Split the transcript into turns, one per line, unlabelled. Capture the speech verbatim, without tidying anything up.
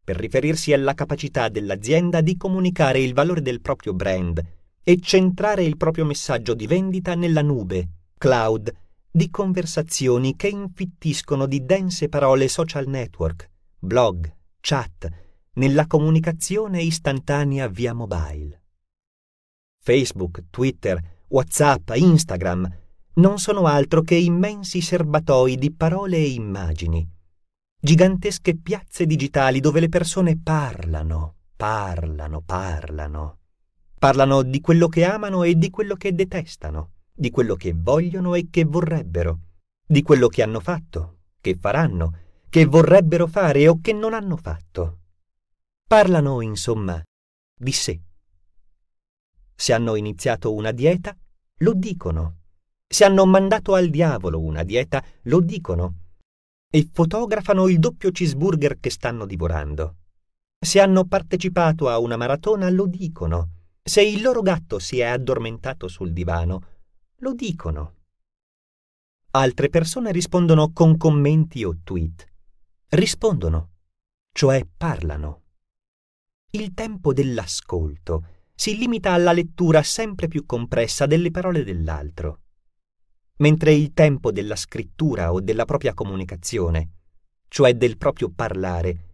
per riferirsi alla capacità dell'azienda di comunicare il valore del proprio brand e centrare il proprio messaggio di vendita nella nube, cloud, di conversazioni che infittiscono di dense parole social network, blog, chat, nella comunicazione istantanea via mobile. Facebook, Twitter, WhatsApp, Instagram non sono altro che immensi serbatoi di parole e immagini, gigantesche piazze digitali dove le persone parlano, parlano, parlano. Parlano di quello che amano e di quello che detestano, di quello che vogliono e che vorrebbero, di quello che hanno fatto, che faranno, che vorrebbero fare o che non hanno fatto. Parlano, insomma, di sé. Se hanno iniziato una dieta, lo dicono. Se hanno mandato al diavolo una dieta, lo dicono. E fotografano il doppio cheeseburger che stanno divorando. Se hanno partecipato a una maratona, lo dicono. Se il loro gatto si è addormentato sul divano, lo dicono. Altre persone rispondono con commenti o tweet. Rispondono, cioè parlano. Il tempo dell'ascolto si limita alla lettura sempre più compressa delle parole dell'altro, mentre il tempo della scrittura o della propria comunicazione, cioè del proprio parlare,